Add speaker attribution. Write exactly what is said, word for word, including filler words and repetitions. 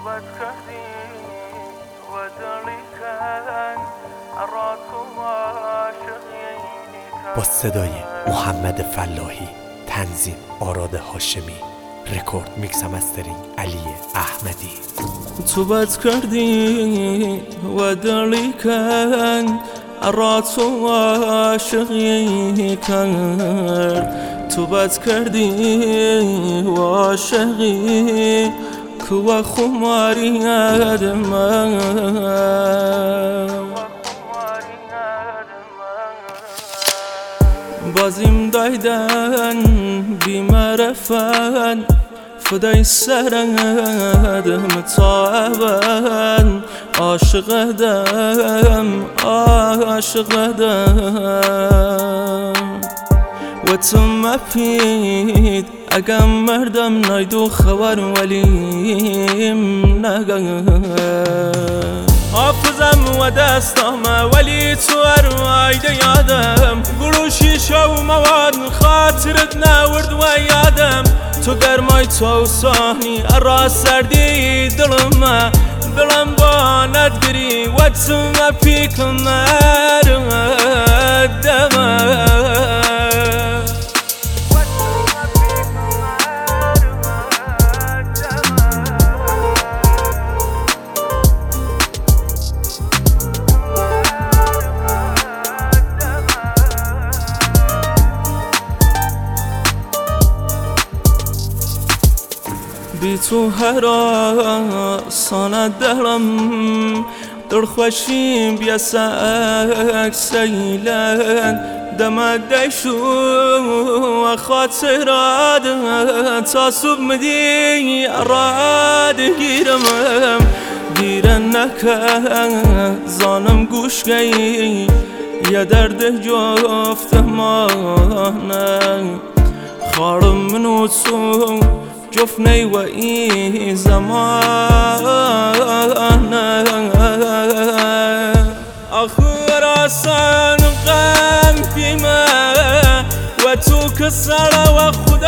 Speaker 1: با صدای محمد فلاحی، تنظیم آراد هاشمی، رکورد میکس و مسترینگ علی احمدی.
Speaker 2: تو بد کردی و دلی کن را تو عاشقی کرد. تو بد کردی و عاشقی که و خماری من بازیم دایدن بی معرفن فدای سرم تابن عاشق دم عاشق دم و تو مپید اگم مردم نایدو خبر ولیم نگم حافظم و دستم ولی تو ارواید یادم گروشی شو مواد خاطرت نورد و یادم تو گرمای تو سانی را سردی دلم دلم با ندگری و تو مپیک مردم بی تو هر آسانه دلم در خوشیم بیاسک سیلن دم دیشو و خاطرات تا صبح مدی اراد گیرم گیرن نکن زانم گوش گی یا درد جفت مانه خارم منو تو جفني وإي زمان آخر آسان قام فيما وتوكسر وخدا